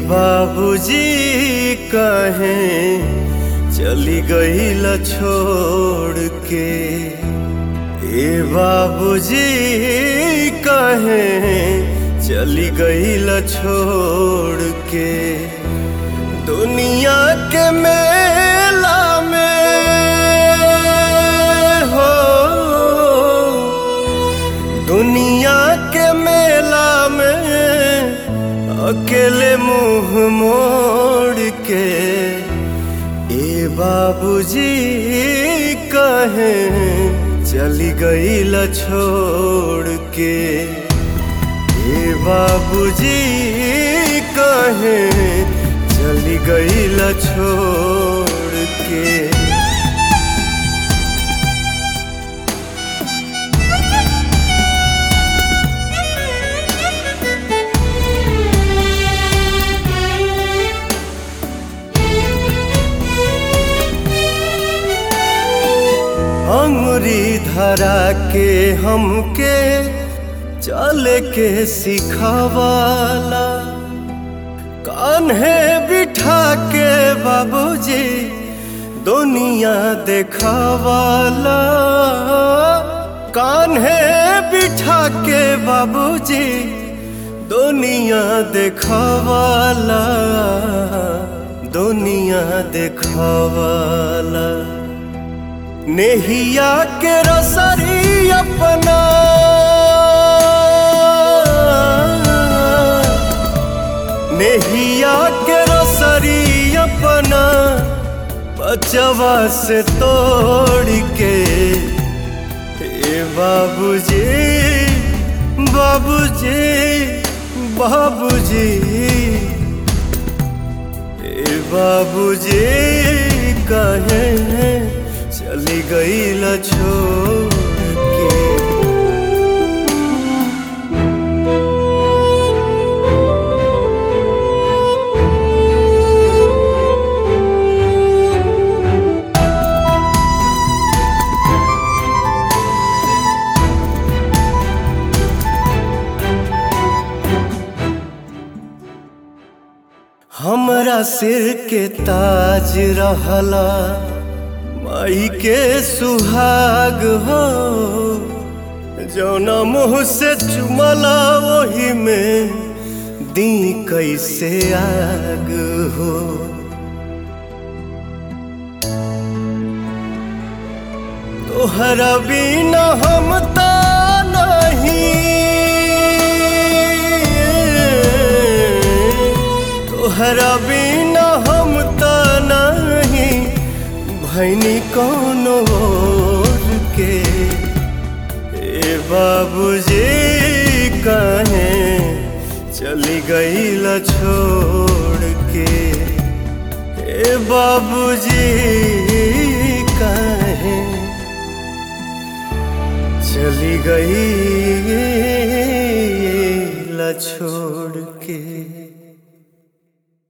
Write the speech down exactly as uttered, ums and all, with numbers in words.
बाबूजी कहें चली गईल छोड़ के। ए बाबूजी कहें चली गईल छोड़ के। दुनिया के मेला में हो, दुनिया के मेला में अकेले मुंह मोड़ के। ए बाबूजी कहें चली गईल छोड़ के। ए बाबूजी कहें चली गईल छोड़ के। अंगुरी धरा के हमके चले के सिखावाला, कान्हे बिठा के बाबूजी दुनिया देखावाला। कान्हे बिठा के बाबूजी दुनिया देखावाला, दुनिया देखावाला। नेहिया के रसरी अपना नेहिया के रसरी अपना बचवा से तोड़ के। ए बाबूजी बाबूजी बाबूजी ए बाबूजी कहें चली गईल छोड़ के। हमरा सिर के ताज रहला, माई के सुहाग हो। जौना मुँह से चुमला वही में दी कैसे आग हो। तोहरा बिना हम ता नहीं, तोहरा बिना हम ता नहीं भैनी कौन और के। ए बाबूजी कहें चली गईल छोड़ के। ए बाबूजी कहें चली गईल छोड़ के।